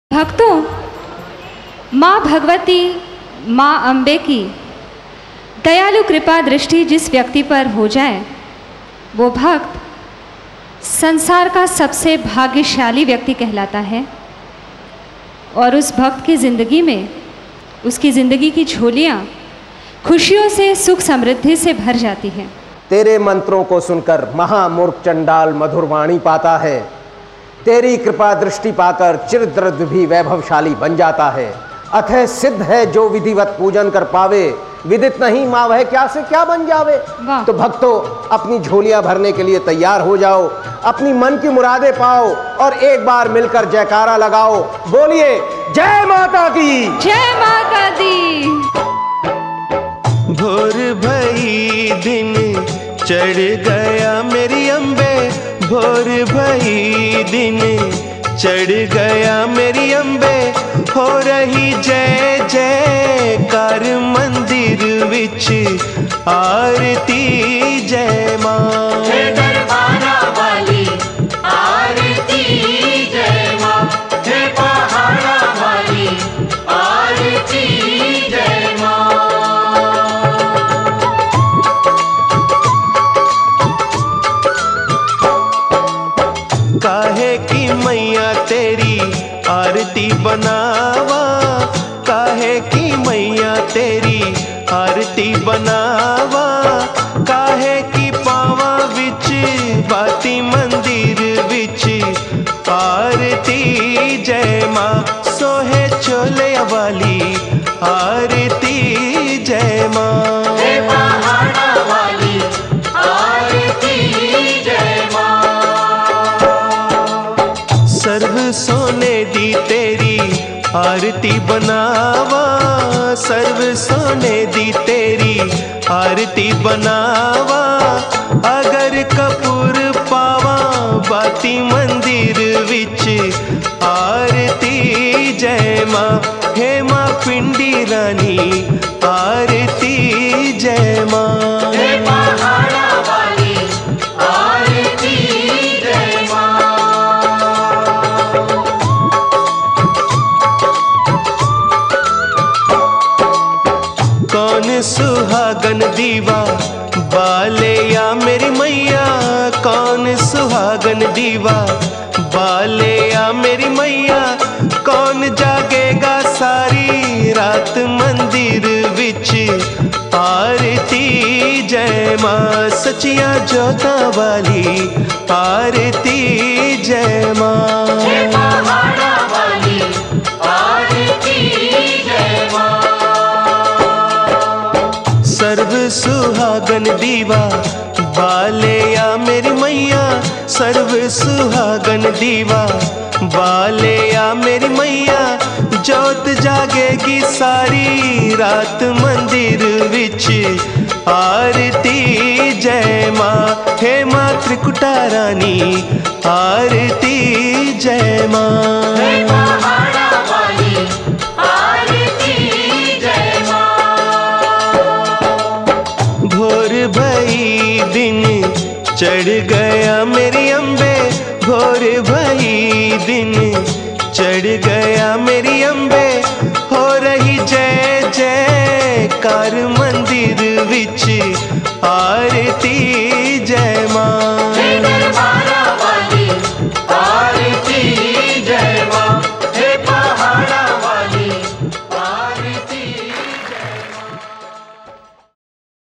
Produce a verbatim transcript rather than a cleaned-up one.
भक्तों, माँ भगवती, माँ अम्बे की दयालु कृपा दृष्टि जिस व्यक्ति पर हो जाए, वो भक्त संसार का सबसे भाग्यशाली व्यक्ति कहलाता है। और उस भक्त की ज़िंदगी में, उसकी ज़िंदगी की झोलियाँ खुशियों से, सुख समृद्धि से भर जाती हैं। तेरे मंत्रों को सुनकर महामूर्ख चंडाल मधुर वाणी पाता है। तेरी कृपा दृष्टि पाकर चिरद्रव्य भी वैभवशाली बन जाता है। अतः सिद्ध है जो विधिवत पूजन कर पावे, विदित नहीं माँ वह क्या से क्या बन जावे। तो भक्तों, अपनी झोलियां भरने के लिए तैयार हो जाओ, अपनी मन की मुरादें पाओ और एक बार मिलकर जयकारा लगाओ। बोलिए जय माता की, जय माता दी। भोर भई दिन चढ़ गया मेरी अम्बे, भोर भई दिन चढ़ गया मेरी अम्बे, हो रही जय जयकार मंदिर विच आरती जय माँ। हे दरबारा वाली आरती जय माँ, हे पहाड़ा वाली आरती जय माँ। काहे की मैया तेरी आरती बनावा, काहे की मैया तेरी आरती बनावा, काहे की पावा विच बाती मंदिर विच आरती जय माँ। सोहे चोले वाली आरती जय माँ, हे पहाड़ा वाली आरती जय माँ। सर्व सोने दी तेरी आरती बनावा, सर्व सोने दी तेरी आरती बनावा, अगर कपूर पावा बाती मंदिर विच आरती जय माँ। हे माँ पिंडी रानी आरती जय माँ, हे पहाड़ा वाली आरती जय माँ। कौन सुहागन दीवा बाले या मेरी मैया, कौन सुहागन दीवा बाले या मेरी मैया, कौन जागेगा सारी रात मंदिर विच आरती जय माँ। सचिया जोता वाली आरती जय माँ, हे पहाड़ा वाली आरती जय माँ। सर्व सुहागन दीवा बाले या मेरी मैया, सर्व सुहागन दीवा बाले या मेरी मैया, जोत जागेगी सारी रात मंदिर विच आरती जय माँ। हे माँ त्रिकुटा रानी आरती जय माँ, हे पहाड़ा वाली आरती जय माँ। भोर भई दिन चढ़ गया मेरी अम्बे, भोर भई दिन चढ़ गया मेरी अम्बे, हो रही जय जयकार मंदिर विच आरती